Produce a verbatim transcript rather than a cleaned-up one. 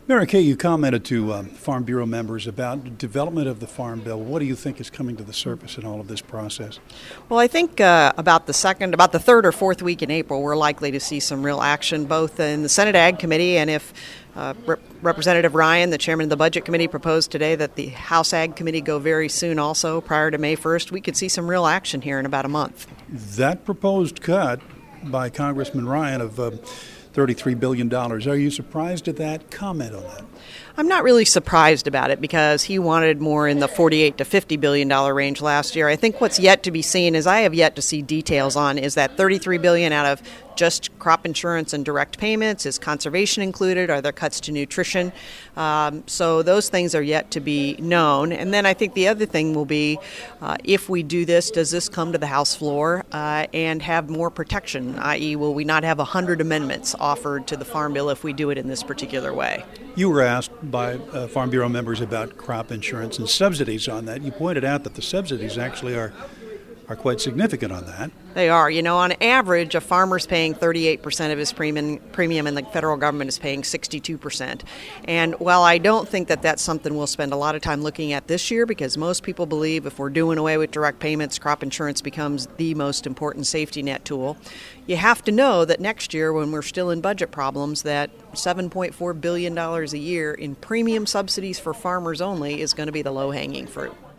Mary Kay, you commented to um, Farm Bureau members about the development of the Farm Bill. What do you think is coming to the surface in all of this process? Well, I think uh, about the second, about the third or fourth week in April, we're likely to see some real action, both in the Senate Ag Committee, and if uh, Rep- Representative Ryan, the chairman of the Budget Committee, proposed today that the House Ag Committee go very soon also, prior to May first, we could see some real action here in about a month. That proposed cut by Congressman Ryan of uh, thirty-three billion dollars. Are you surprised at that? Comment on that. I'm not really surprised about it because he wanted more in the forty-eight to fifty billion dollars range last year. I think what's yet to be seen, is I have yet to see details on, is that thirty-three billion dollars out of just crop insurance and direct payments? Is conservation included? Are there cuts to nutrition? Um, so those things are yet to be known. And then I think the other thing will be, uh, if we do this, does this come to the House floor uh, and have more protection, that is will we not have one hundred amendments offered to the Farm Bill if we do it in this particular way? You were asked by uh, Farm Bureau members about crop insurance and subsidies on that. You pointed out that the subsidies actually are are quite significant on that. They are. You know, on average, a farmer's paying thirty-eight percent of his premium, premium and the federal government is paying sixty-two percent. And while I don't think that that's something we'll spend a lot of time looking at this year, because most people believe if we're doing away with direct payments, crop insurance becomes the most important safety net tool, you have to know that next year, when we're still in budget problems, that seven point four billion dollars a year in premium subsidies for farmers only is going to be the low-hanging fruit.